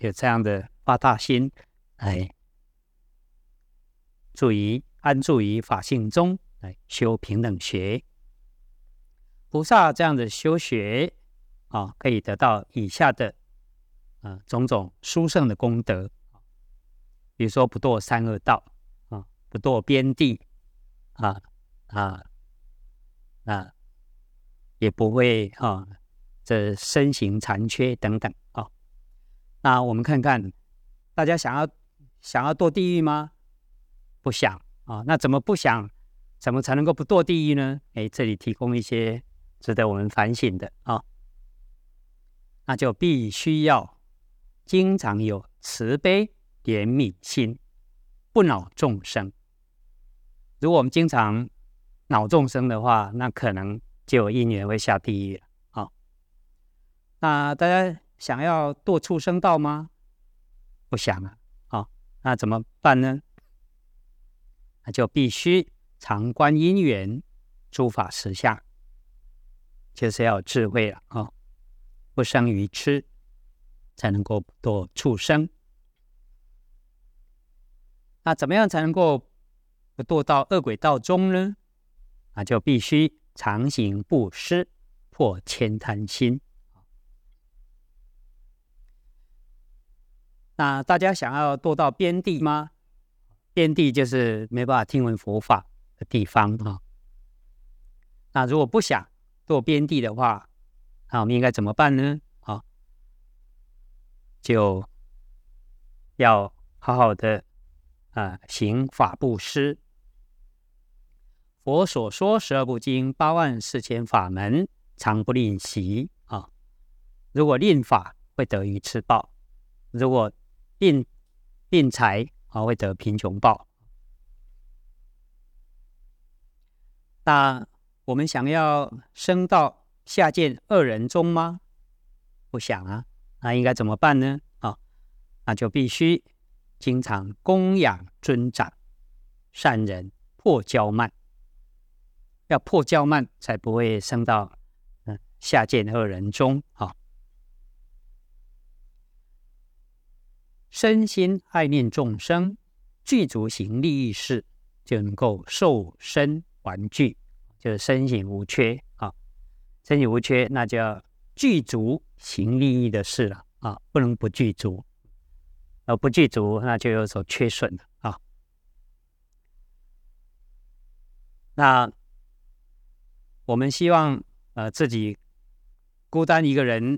有这样的发大心，来安住于法性中，来修平等学。菩萨这样的修学可以得到以下的种种殊胜的功德，比如说不堕三恶道不堕边地也不会这身形残缺等等那我们看看，大家想要堕地狱吗？不想那怎么不想？怎么才能够不堕地狱呢？这里提供一些值得我们反省的那就必须要经常有慈悲怜悯心，不恼众生。如果我们经常恼众生的话，那可能就有因缘会下地狱了那大家想要堕畜生道吗？不想那怎么办呢？那就必须常观因缘，诸法实相，就是要有智慧了不生于痴，才能够堕畜生。那怎么样才能够不堕到恶鬼道中呢？那就必须常行布施，破慳贪心。那大家想要堕到边地吗？边地就是没办法听闻佛法的地方那如果不想堕边地的话，那我们应该怎么办呢？就要好好的行法布施。佛所说12部经84000法门，常不吝惜如果吝法会得鱼吃报，如果吝财会得贫穷报。那我们想要升到下贱恶人中吗？不想那应该怎么办呢？那就必须经常供养尊长善人，破骄慢。要破骄慢，才不会升到下贱恶人中身心爱念众生，具足行利益事，就能够受身还具，就是身心无缺身心无缺，那就要具足行利益的事了不能不具足，不具足那就有所缺损了那我们希望自己孤单一个人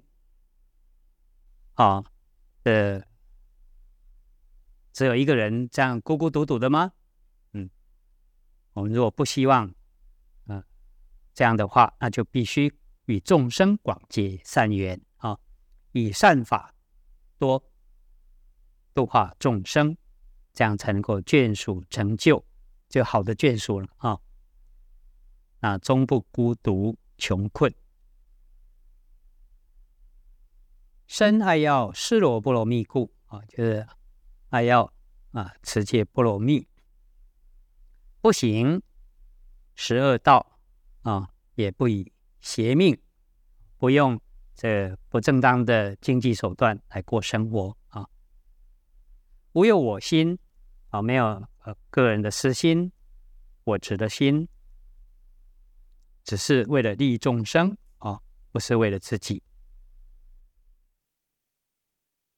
只有一个人这样孤孤独独的吗？我们如果不希望这样的话，那就必须与众生广结善缘以善法多度化众生，这样才能够眷属成就，就好的眷属了那终不孤独穷困。身爱要尸罗波罗蜜故就是爱要持戒波罗蜜，不行12道也不以邪命，不用这不正当的经济手段来过生活无有我心没有个人的私心、我执的心，只是为了利益众生不是为了自己。